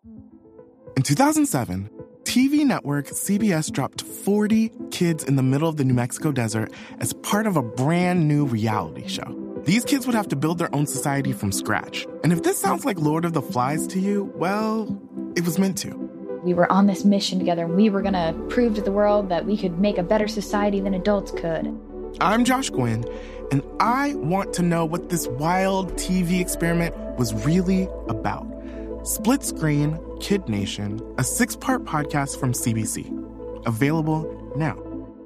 In 2007, TV network CBS dropped 40 kids in the middle of the New Mexico desert as part of a brand new reality show. These kids would have to build their own society from scratch. And if this sounds like Lord of the Flies to you, well, it was meant to. We were on this mission together, and we were going to prove to the world that we could make a better society than adults could. I'm Josh Gwynn, and I want to know what this wild TV experiment was really about. Split Screen, Kid Nation, a 6-part podcast from CBC. Available now.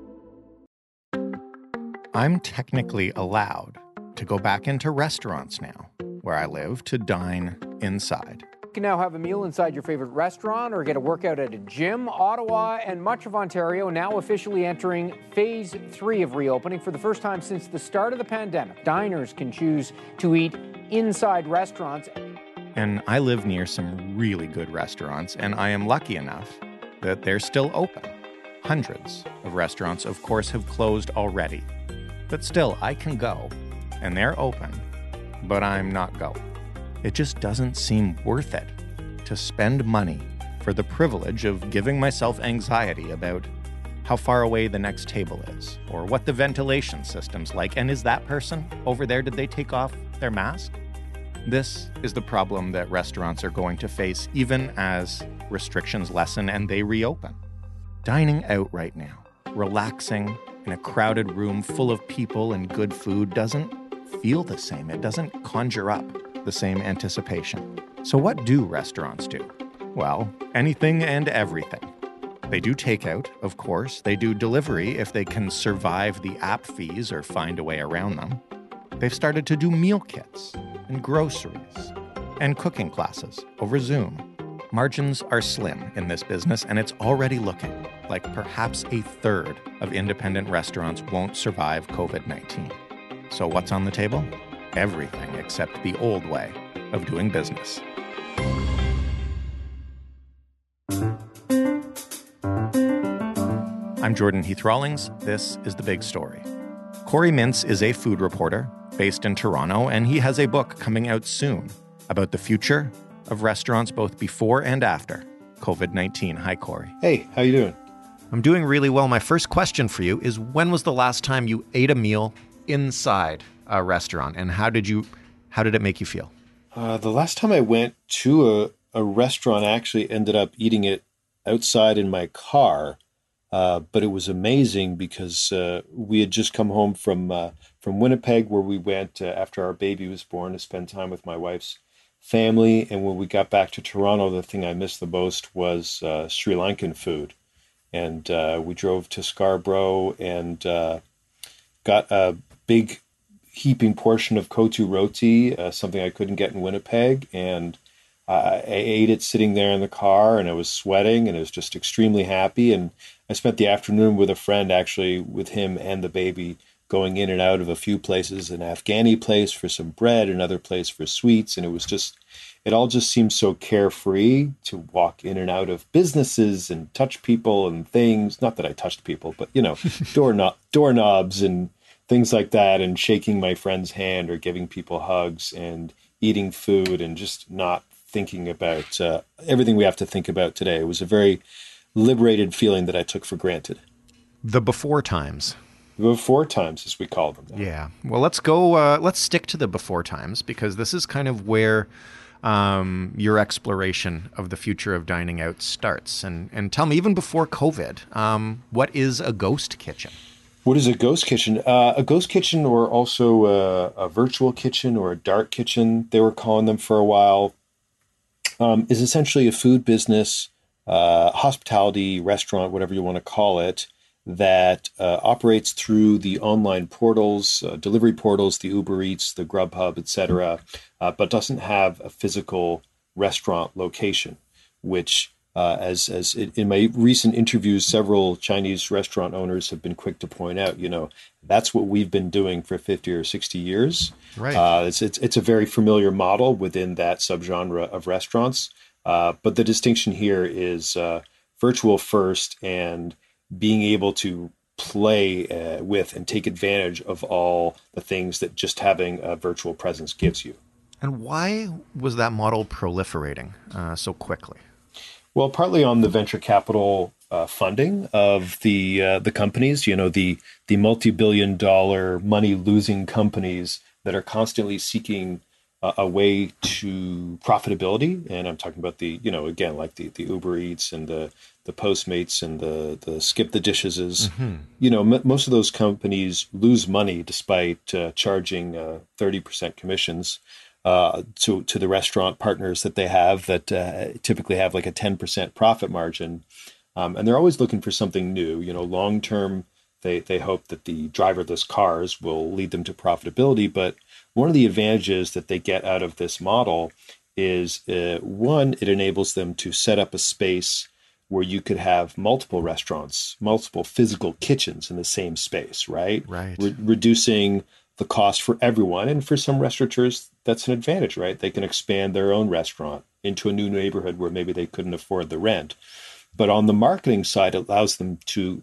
I'm technically allowed to go back into restaurants now, where I live, to dine inside. You can now have a meal inside your favorite restaurant or get a workout at a gym. Ottawa and much of Ontario now officially entering phase 3 of reopening for the first time since the start of the pandemic. Diners can choose to eat inside restaurants. And I live near some really good restaurants, and I am lucky enough that they're still open. Hundreds of restaurants, of course, have closed already. But still, I can go, and they're open, but I'm not going. It just doesn't seem worth it to spend money for the privilege of giving myself anxiety about how far away the next table is, or what the ventilation system's like, and is that person over there, did they take off their mask? This is the problem that restaurants are going to face even as restrictions lessen and they reopen. Dining out right now, relaxing in a crowded room full of people and good food doesn't feel the same. It doesn't conjure up the same anticipation. So what do restaurants do? Well, anything and everything. They do takeout, of course. They do delivery if they can survive the app fees or find a way around them. They've started to do meal kits and groceries and cooking classes over Zoom. Margins are slim in this business, and it's already looking like perhaps a third of independent restaurants won't survive COVID-19. So what's on the table? Everything except the old way of doing business. I'm Jordan Heath Rawlings. This is The Big Story. Corey Mintz is a food reporter based in Toronto, and he has a book coming out soon about the future of restaurants both before and after COVID-19. Hi, Corey. Hey, how you doing? I'm doing really well. My first question for you is, when was the last time you ate a meal inside a restaurant, and how did it make you feel? The last time I went to a restaurant, I actually ended up eating it outside in my car, but it was amazing because we had just come home from Winnipeg, where we went after our baby was born to spend time with my wife's family. And when we got back to Toronto, the thing I missed the most was Sri Lankan food. And we drove to Scarborough and got a big heaping portion of kotu roti, something I couldn't get in Winnipeg. And I ate it sitting there in the car, and I was sweating, and I was just extremely happy. And I spent the afternoon with a friend, actually, with him and the baby, going in and out of a few places, an Afghani place for some bread, another place for sweets. And it all just seemed so carefree to walk in and out of businesses and touch people and things. Not that I touched people, but, doorknobs and things like that, and shaking my friend's hand or giving people hugs and eating food and just not thinking about everything we have to think about today. It was a very liberated feeling that I took for granted. The before times. Before times, as we call them now. Yeah. Well, let's stick to the before times, because this is kind of where your exploration of the future of dining out starts. And tell me, even before COVID, what is a ghost kitchen? What is a ghost kitchen? A ghost kitchen, or also a virtual kitchen or a dark kitchen, they were calling them for a while, is essentially a food business, hospitality, restaurant, whatever you want to call it, that operates through the online portals, delivery portals, the Uber Eats, the Grubhub, etc., but doesn't have a physical restaurant location, which, in my recent interviews, several Chinese restaurant owners have been quick to point out, that's what we've been doing for 50 or 60 years. Right. It's a very familiar model within that subgenre of restaurants. But the distinction here is virtual first, and being able to play with and take advantage of all the things that just having a virtual presence gives you. And why was that model proliferating so quickly? Well, partly on the venture capital funding of the companies, the multi-billion-dollar money-losing companies that are constantly seeking a way to profitability. And I'm talking about again, like the Uber Eats and the Postmates and the Skip the Dishes. Most of those companies lose money despite charging 30% commissions to the restaurant partners that they have that typically have like a 10% profit margin. And they're always looking for something new. Long term, they hope that the driverless cars will lead them to profitability. But one of the advantages that they get out of this model is one, it enables them to set up a space where you could have multiple restaurants, multiple physical kitchens in the same space, right? Right. Reducing the cost for everyone. And for some restaurateurs, that's an advantage, right? They can expand their own restaurant into a new neighborhood where maybe they couldn't afford the rent. But on the marketing side, it allows them to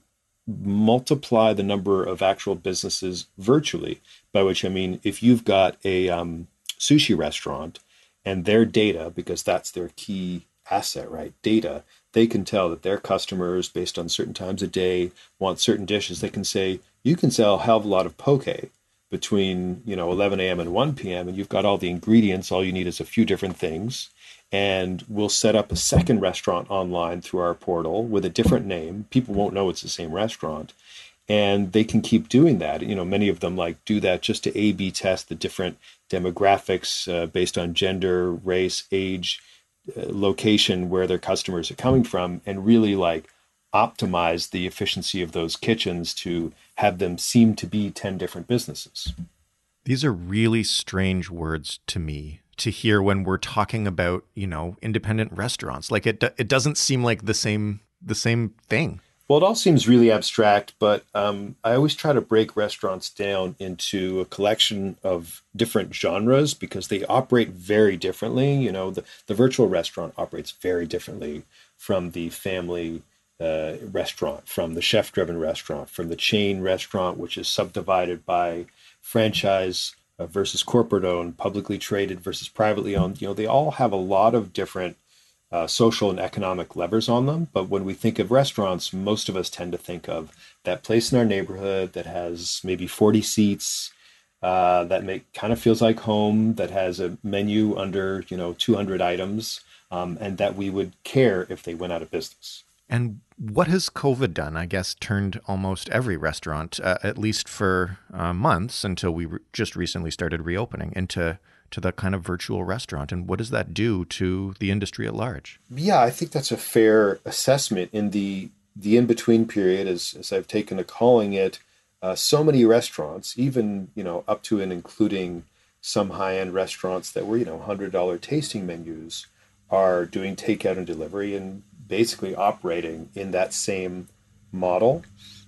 multiply the number of actual businesses virtually, by which I mean, if you've got a sushi restaurant and their data, because that's their key asset, right? Data, they can tell that their customers, based on certain times of day, want certain dishes. They can say, you can sell a hell of a lot of poke between 11 a.m. and 1 p.m. and you've got all the ingredients. All you need is a few different things. And we'll set up a second restaurant online through our portal with a different name. People won't know it's the same restaurant. And they can keep doing that. Many of them do that just to A/B test the different demographics based on gender, race, age, location, where their customers are coming from, and really optimize the efficiency of those kitchens to have them seem to be 10 different businesses. These are really strange words to me to hear when we're talking about, independent restaurants. It doesn't seem like the same thing. Well, it all seems really abstract, but I always try to break restaurants down into a collection of different genres because they operate very differently. The virtual restaurant operates very differently from the family restaurant, from the chef-driven restaurant, from the chain restaurant, which is subdivided by franchise versus corporate-owned, publicly traded versus privately owned. They all have a lot of different social and economic levers on them. But when we think of restaurants, most of us tend to think of that place in our neighborhood that has maybe 40 seats, that kind of feels like home, that has a menu under 200 items, and that we would care if they went out of business. And what has COVID done? I guess turned almost every restaurant, at least for months until we just recently started reopening, into the kind of virtual restaurant. And what does that do to the industry at large? Yeah, I think that's a fair assessment. In the in-between period, as I've taken to calling it, so many restaurants, even up to and including some high-end restaurants that were $100 tasting menus, are doing takeout and delivery and basically operating in that same model.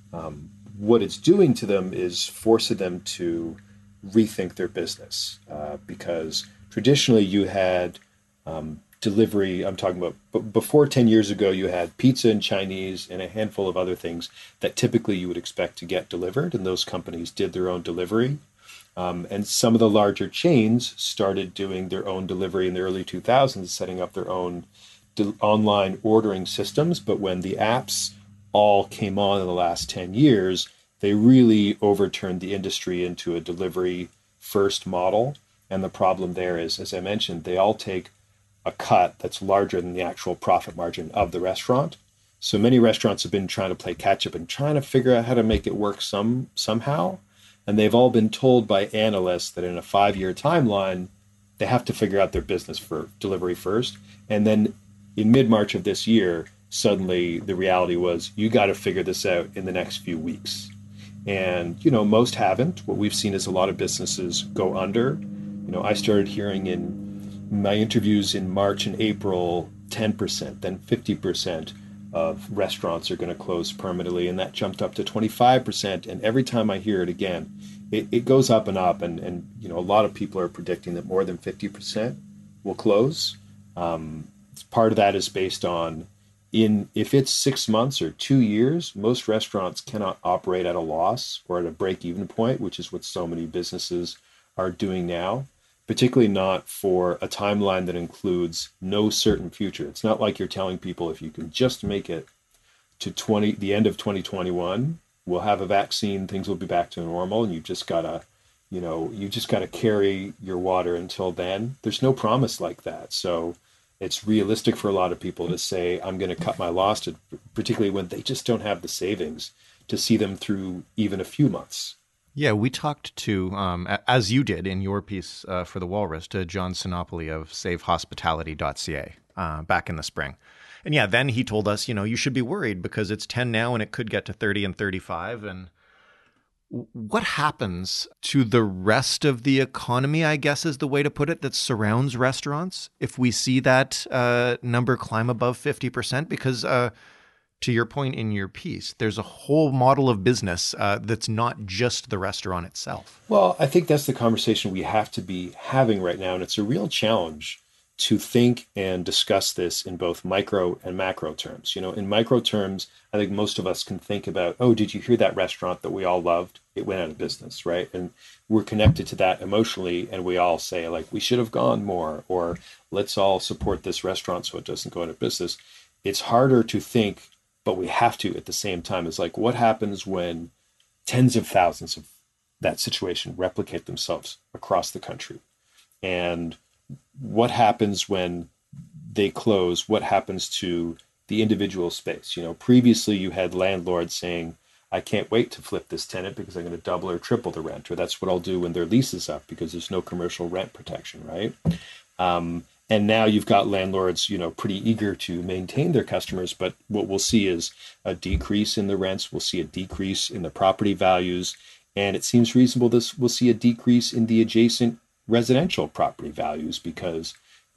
What it's doing to them is forcing them to rethink their business because traditionally you had delivery. I'm talking about before 10 years ago, you had pizza and Chinese and a handful of other things that typically you would expect to get delivered, and those companies did their own delivery. And some of the larger chains started doing their own delivery in the early 2000s, setting up their own online ordering systems. But when the apps all came on in the last 10 years, they really overturned the industry into a delivery first model. And the problem there is, as I mentioned, they all take a cut that's larger than the actual profit margin of the restaurant. So many restaurants have been trying to play catch up and trying to figure out how to make it work somehow. And they've all been told by analysts that in a 5-year timeline, they have to figure out their business for delivery first. And then in mid-March of this year, suddenly the reality was, you got to figure this out in the next few weeks. And, most haven't. What we've seen is a lot of businesses go under. I started hearing in my interviews in March and April, 10%, then 50% of restaurants are going to close permanently. And that jumped up to 25%. And every time I hear it again, it goes up and up. And a lot of people are predicting that more than 50% will close. Part of that is based on if it's 6 months or 2 years, most restaurants cannot operate at a loss or at a break-even point, which is what so many businesses are doing now. particularly not for a timeline that includes no certain future. It's not like you're telling people if you can just make it to the end of 2021, we'll have a vaccine, things will be back to normal, and you just gotta carry your water until then. There's no promise like that. So it's realistic for a lot of people to say, I'm going to cut my loss, particularly when they just don't have the savings to see them through even a few months. Yeah, we talked to, as you did in your piece for The Walrus, to John Sinopoli of SaveHospitality.ca back in the spring. And yeah, then he told us, you should be worried because it's 10 now and it could get to 30 and 35. And what happens to the rest of the economy, I guess is the way to put it, that surrounds restaurants if we see that number climb above 50%? Because to your point in your piece, there's a whole model of business that's not just the restaurant itself. Well, I think that's the conversation we have to be having right now. And it's a real challenge to think and discuss this in both micro and macro terms. In micro terms, I think most of us can think about, oh, did you hear that restaurant that we all loved? It went out of business, right? And we're connected to that emotionally, and we all say, like, we should have gone more, or let's all support this restaurant so it doesn't go out of business. It's harder to think, but we have to at the same time. It's like, what happens when tens of thousands of that situation replicate themselves across the country? And what happens when they close? What happens to the individual space? Previously you had landlords saying, I can't wait to flip this tenant because I'm going to double or triple the rent, or that's what I'll do when their lease is up because there's no commercial rent protection, right? And now you've got landlords, pretty eager to maintain their customers, but what we'll see is a decrease in the rents. We'll see a decrease in the property values, and it seems reasonable we'll see a decrease in the adjacent residential property values because,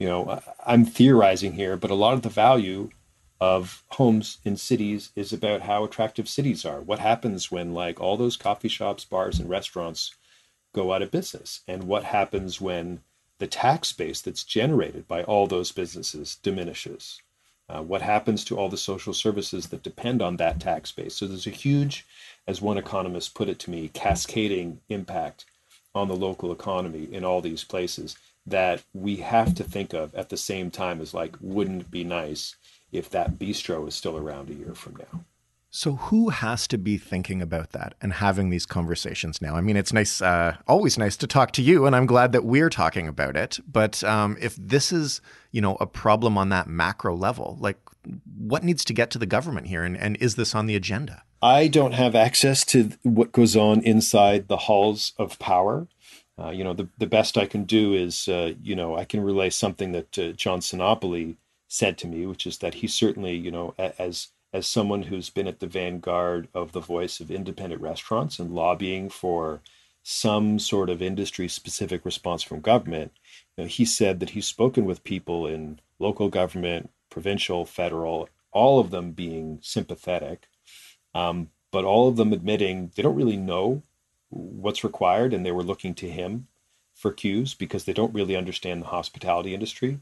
I'm theorizing here, but a lot of the value of homes in cities is about how attractive cities are. What happens when all those coffee shops, bars, and restaurants go out of business? And what happens when the tax base that's generated by all those businesses diminishes? What happens to all the social services that depend on that tax base? So there's a huge, as one economist put it to me, cascading impact on the local economy in all these places that we have to think of at the same time as wouldn't it be nice if that bistro is still around a year from now? So who has to be thinking about that and having these conversations now? I mean, it's nice, always nice to talk to you, and I'm glad that we're talking about it. But if this is, a problem on that macro level, what needs to get to the government here? And is this on the agenda? I don't have access to what goes on inside the halls of power. The best I can do is, I can relay something that John Sinopoli said to me, which is that he certainly, as someone who's been at the vanguard of the voice of independent restaurants and lobbying for some sort of industry-specific response from government, he said that he's spoken with people in local government, provincial, federal, all of them being sympathetic, but all of them admitting they don't really know what's required, and they were looking to him for cues because they don't really understand the hospitality industry.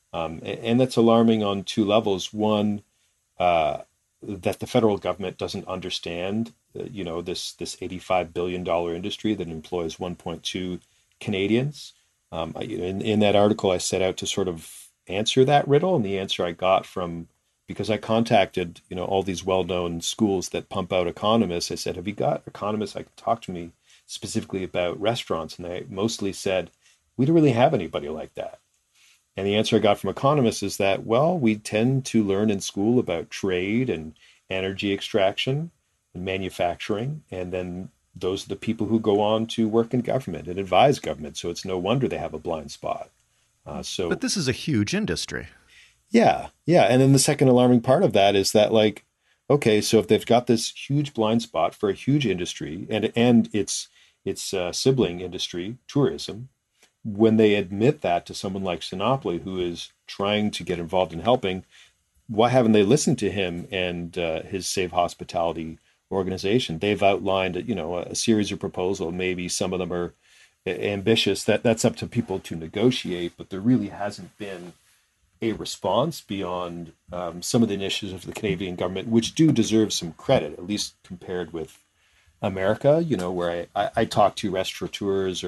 And that's alarming on two levels. One, that the federal government doesn't understand, this $85 billion industry that employs 1.2 Canadians. In that article, I set out to sort of answer that riddle, and the answer I got because I contacted, all these well-known schools that pump out economists. I said, have you got economists I can talk to me specifically about restaurants? And they mostly said, we don't really have anybody like that. And the answer I got from economists is that, well, we tend to learn in school about trade and energy extraction and manufacturing. And then those are the people who go on to work in government and advise government. So it's no wonder they have a blind spot. But this is a huge industry. Yeah. And then the second alarming part of that is that, okay, so if they've got this huge blind spot for a huge industry and its sibling industry, tourism, when they admit that to someone like Sinopoli, who is trying to get involved in helping, why haven't they listened to him and his Save Hospitality organization? They've outlined, a series of proposals. Maybe some of them are ambitious. That's up to people to negotiate, but there really hasn't been a response beyond some of the initiatives of the Canadian government, which do deserve some credit, at least compared with America, where I talk to restaurateurs or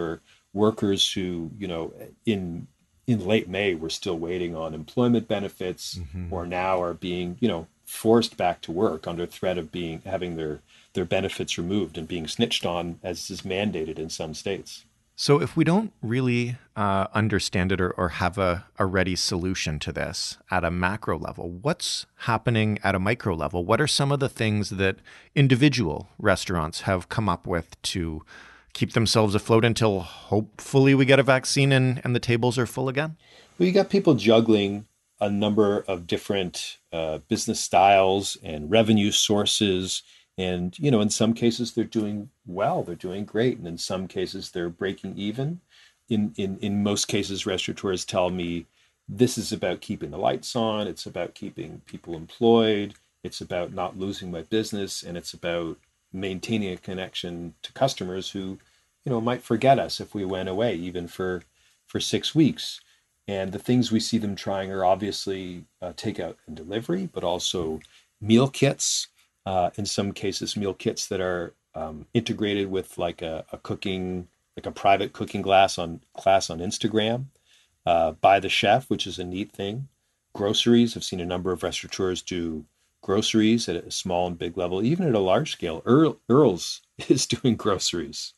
workers who, in late May were still waiting on employment benefits, or now are being, forced back to work under threat of having their benefits removed and being snitched on, as is mandated in some states. So if we don't really understand it or have a ready solution to this at a macro level, what's happening at a micro level? What are some of the things that individual restaurants have come up with to keep themselves afloat until hopefully we get a vaccine and the tables are full again? Well, you got people juggling a number of different business styles and revenue sources. And, in some cases they're doing well, they're doing great. And in some cases they're breaking even. In most cases, restaurateurs tell me this is about keeping the lights on. It's about keeping people employed. It's about not losing my business. And it's about maintaining a connection to customers who, might forget us if we went away, even for 6 weeks. And the things we see them trying are obviously takeout and delivery, but also meal kits. In some cases, meal kits that are integrated with like a private cooking class on Instagram by the chef, which is a neat thing. Groceries. I've seen a number of restaurateurs do groceries at a small and big level, even at a large scale. Earl's is doing groceries.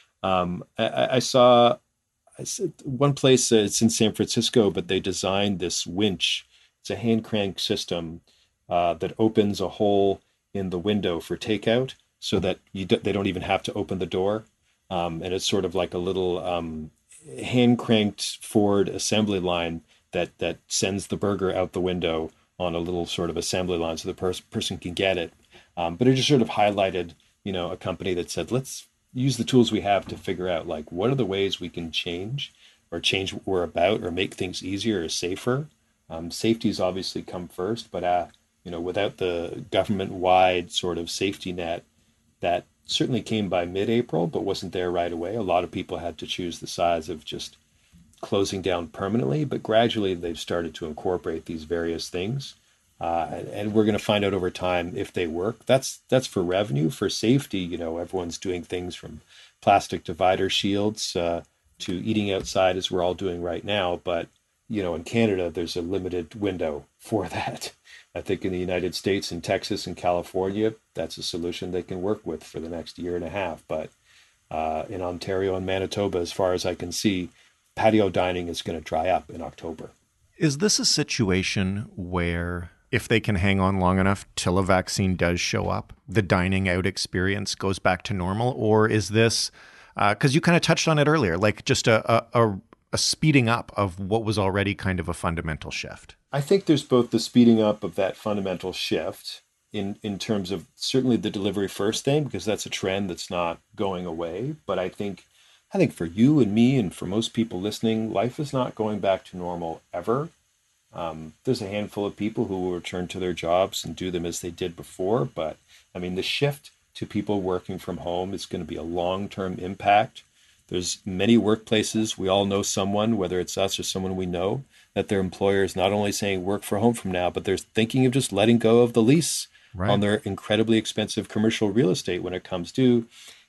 I saw one place, it's in San Francisco, but they designed this winch. It's a hand crank system that opens a hole in the window for takeout so that they don't even have to open the door. And it's sort of like a little hand cranked Ford assembly line that sends the burger out the window on a little sort of assembly line so the person can get it. But it just sort of highlighted, a company that said, let's use the tools we have to figure out like what are the ways we can change what we're about or make things easier or safer. Safety's obviously come first, but without the government-wide sort of safety net that certainly came by mid-April, but wasn't there right away. A lot of people had to choose the sides of just closing down permanently, but gradually they've started to incorporate these various things. And we're going to find out over time if they work. That's for revenue. For safety, everyone's doing things from plastic divider shields to eating outside, as we're all doing right now. But, in Canada, there's a limited window for that. I think in the United States, in Texas and California, that's a solution they can work with for the next year and a half. But in Ontario and Manitoba, as far as I can see, patio dining is going to dry up in October. Is this a situation where if they can hang on long enough till a vaccine does show up, the dining out experience goes back to normal? Or is this, because you kind of touched on it earlier, like just a speeding up of what was already kind of a fundamental shift? I think there's both the speeding up of that fundamental shift in terms of certainly the delivery first thing, because that's a trend that's not going away. But I think for you and me and for most people listening, life is not going back to normal ever. There's a handful of people who will return to their jobs and do them as they did before. But the shift to people working from home is going to be a long-term impact. There's many workplaces, we all know someone, whether it's us or someone we know, that their employer is not only saying work from home from now, but they're thinking of just letting go of the lease on their incredibly expensive commercial real estate when it comes due.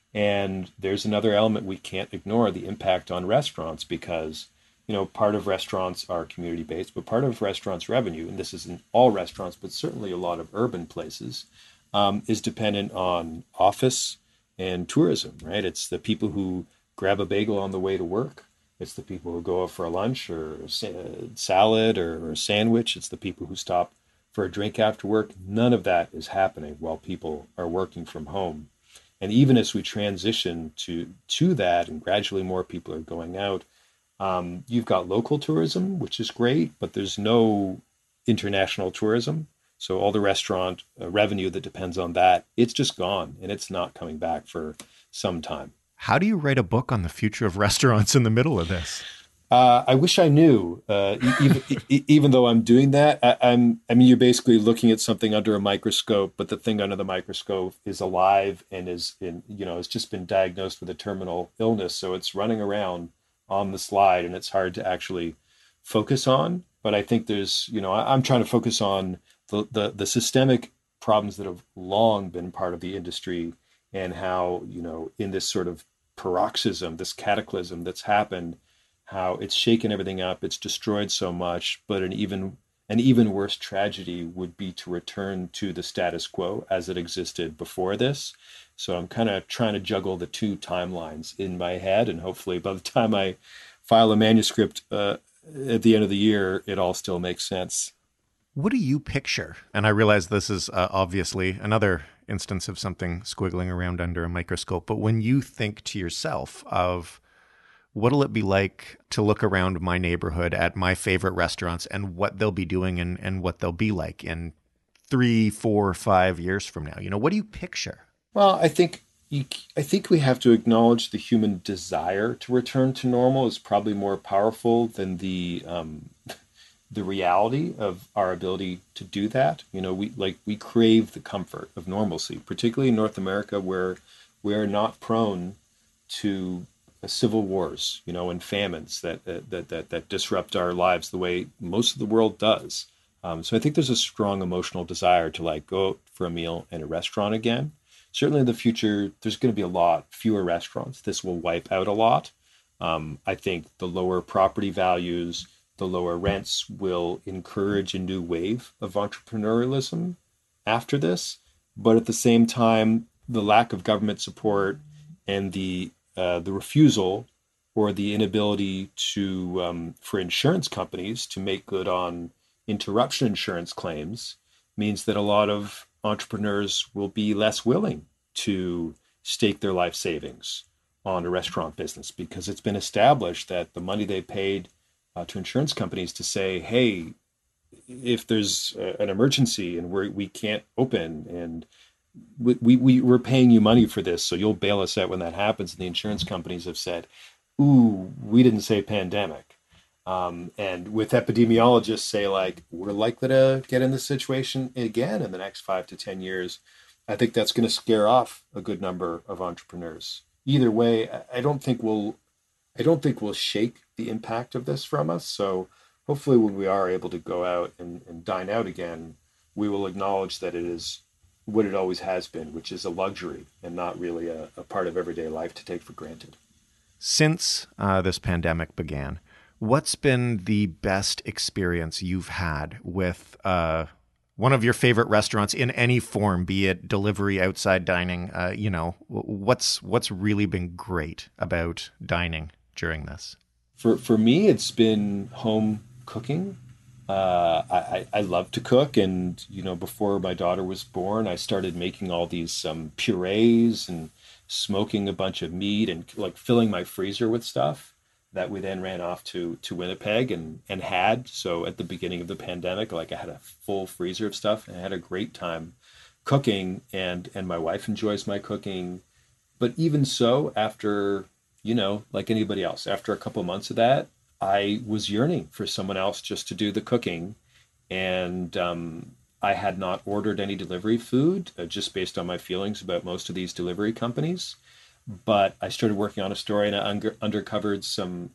And there's another element we can't ignore, the impact on restaurants, because part of restaurants are community-based, but part of restaurants' revenue, and this isn't all restaurants, but certainly a lot of urban places, is dependent on office and tourism, right? It's the people who grab a bagel on the way to work. It's the people who go out for a lunch or a salad or a sandwich. It's the people who stop for a drink after work. None of that is happening while people are working from home. And even as we transition to that and gradually more people are going out, you've got local tourism, which is great, but there's no international tourism. So all the restaurant revenue that depends on that, it's just gone and it's not coming back for some time. How do you write a book on the future of restaurants in the middle of this? I wish I knew, even though I'm doing that. You're basically looking at something under a microscope, but the thing under the microscope is alive and it's just been diagnosed with a terminal illness. So it's running around on the slide and it's hard to actually focus on. But I think there's, I'm trying to focus on the systemic problems that have long been part of the industry and how, in this sort of paroxysm, this cataclysm that's happened, how it's shaken everything up, it's destroyed so much, but an even worse tragedy would be to return to the status quo as it existed before this. So I'm kind of trying to juggle the two timelines in my head, and hopefully by the time I file a manuscript at the end of the year, it all still makes sense. What do you picture? And I realize this is obviously another instance of something squiggling around under a microscope, but when you think to yourself of what'll it be like to look around my neighborhood at my favorite restaurants and what they'll be doing and what they'll be like in 3, 4, 5 years from now, what do you picture? Well, I think we have to acknowledge the human desire to return to normal is probably more powerful than the reality of our ability to do that. We crave the comfort of normalcy, particularly in North America, where we are not prone to civil wars, and famines that disrupt our lives the way most of the world does. So I think there's a strong emotional desire to go for a meal in a restaurant again. Certainly in the future, there's going to be a lot fewer restaurants. This will wipe out a lot. I think the lower property values, the lower rents will encourage a new wave of entrepreneurialism after this. But at the same time, the lack of government support and the refusal or the inability for insurance companies to make good on interruption insurance claims means that a lot of entrepreneurs will be less willing to stake their life savings on a restaurant business, because it's been established that the money they paid to insurance companies to say, hey, if there's an emergency and we can't open and we're paying you money for this, so you'll bail us out when that happens. And the insurance companies have said, ooh, we didn't say pandemic. And with epidemiologists say we're likely to get in this situation again in the next 5 to 10 years, I think that's going to scare off a good number of entrepreneurs. Either way, I don't think we'll shake the impact of this from us. So hopefully when we are able to go out and dine out again, we will acknowledge that it is what it always has been, which is a luxury and not really a part of everyday life to take for granted. Since this pandemic began, what's been the best experience you've had with one of your favorite restaurants in any form, be it delivery, outside dining? What's really been great about dining during this? For me, it's been home cooking. I love to cook, and before my daughter was born, I started making all these purees and smoking a bunch of meat and filling my freezer with stuff that we then ran off to Winnipeg and had. So at the beginning of the pandemic, I had a full freezer of stuff, and I had a great time cooking, and my wife enjoys my cooking. But even so, after like anybody else, after a couple of months of that, I was yearning for someone else just to do the cooking. And I had not ordered any delivery food, just based on my feelings about most of these delivery companies. But I started working on a story, and I uncovered some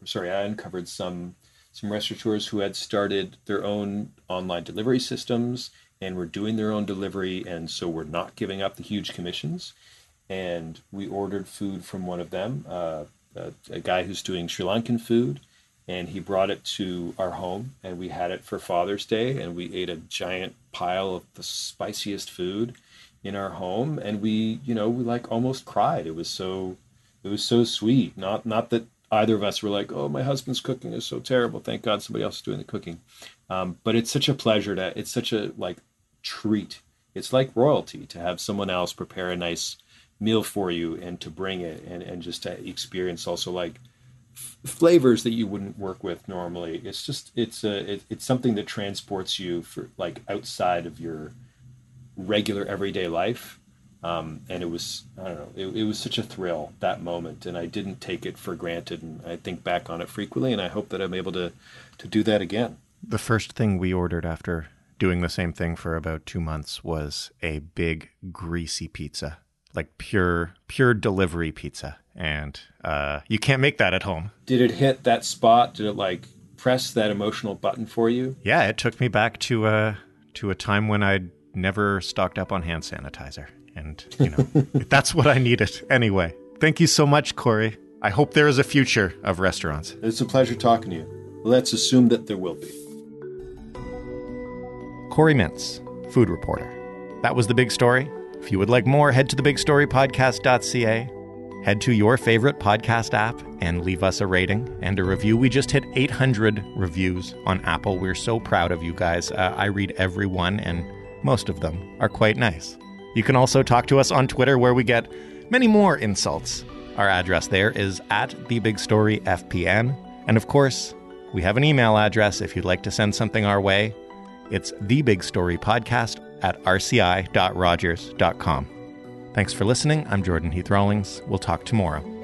restaurateurs who had started their own online delivery systems and were doing their own delivery, and so were not giving up the huge commissions. And we ordered food from one of them, a guy who's doing Sri Lankan food, and he brought it to our home, and we had it for Father's Day, and we ate a giant pile of the spiciest food in our home, and we almost cried. It was so sweet. Not that either of us were oh, my husband's cooking is so terrible, thank God somebody else is doing the cooking. But it's such a pleasure it's such a treat. It's like royalty to have someone else prepare a nice meal for you and to bring it and just to experience also flavors that you wouldn't work with normally. It's just it's something that transports you for outside of your regular everyday life. And it was, I don't know, it was such a thrill, that moment, and I didn't take it for granted, and I think back on it frequently, and I hope that I'm able to do that again. The first thing we ordered after doing the same thing for about 2 months was a big greasy pizza, pure delivery pizza, and you can't make that at home. Did it hit that spot? Did it press that emotional button for you? Yeah, it took me back to a time when I'd never stocked up on hand sanitizer. And, that's what I needed. Anyway, Thank you so much, Corey. I hope there is a future of restaurants. It's a pleasure talking to you. Let's assume that there will be. Corey Mintz, food reporter. That was The Big Story. If you would like more, head to thebigstorypodcast.ca. Head to your favorite podcast app and leave us a rating and a review. We just hit 800 reviews on Apple. We're so proud of you guys. I read every one, and most of them are quite nice. You can also talk to us on Twitter, where we get many more insults. Our address there is @TheBigStoryFPN. And of course, we have an email address if you'd like to send something our way. It's thebigstorypodcast@rci.rogers.com. Thanks for listening. I'm Jordan Heath Rawlings. We'll talk tomorrow.